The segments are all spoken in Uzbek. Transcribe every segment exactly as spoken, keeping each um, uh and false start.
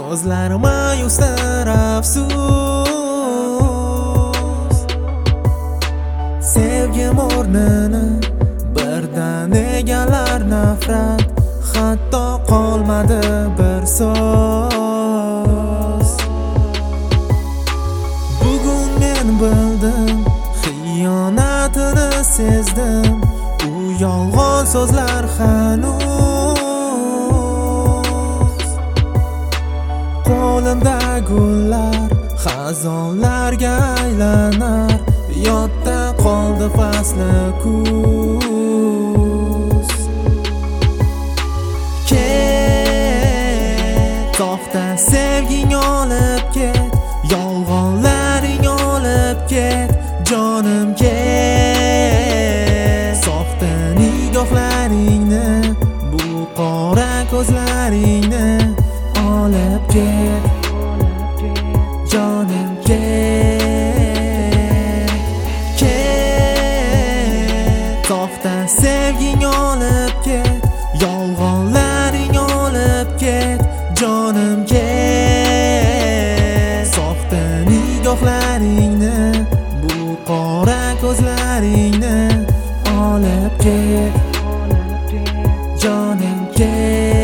ko'zlarim ma'yusdir afsus. Sevgim o'rnini birdan egallar nafrat, hatto qolmadi bir so'z. Bugun men bildim, xiyonatini sezdim, u yolg'on so'zlar hanuz. Qo'limda gullar xazonlarga aylanar, yodda qoldi fasli kuz. Ket, to'xta sevging olib ket, yolg'onlaring olib ket, jonim ket. Soxta nigohlaringni, bu qora ko'zlaringni olib ket, jonim ket. Ket, to'xta sevging olib ket, yolg'onlaring olib ket, jonim ket. Soxta nigohlaringni, bu qora ko'zlaringni olib ket, jonim ket.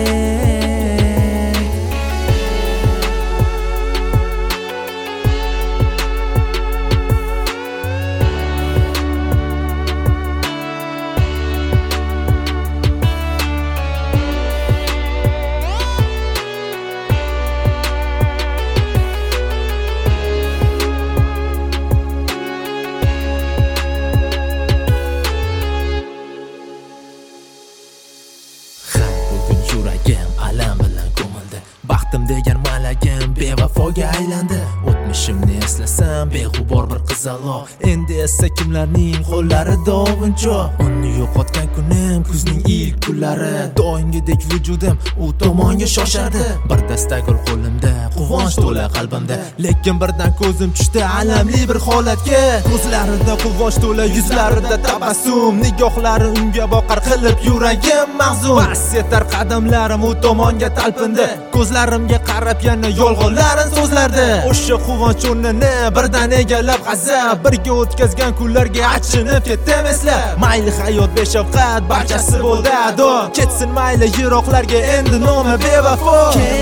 Yuragim alam bilan ko'mildi, baxtim degan malagim bevafoga aylandi. O'tmishimni eslasam beg'ubor bir qizaloq, endi esa kimlarning qo'llarida ovuncho. Uni yo'qotgan kunim kuzning ilk kunlari, doimgidek vujudim u tomonga shoshardi. Bir dasta gul qo'limda, quvonch to'la qalbimda, lekin birdan ko'zim tushdi alamli bir holatga. Ko'zlarida quvonch to'la, yuzlarida tabassum, nigohlari unga boqar qilib yuragim mahzun. Bas etar qadamlarim u tomonga talpindi, ko'zlarimga qarab yana yolg'onlarin so'zlardi. O'sha quvonch o'rnini birdan egallab g'azab, birga o'tkazgan kunlarga achinib ketdim eslab. Mayli hayot beshafqat, barchasi bo'ldi ado, ketsin mayli yiroqlarga endi nomi bevafo.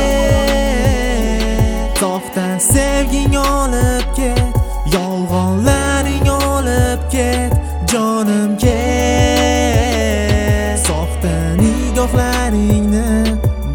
Ket, to'xta sevging olib ket, yolg'onlaring olib ket, jonim ket. Soxta nigohlaring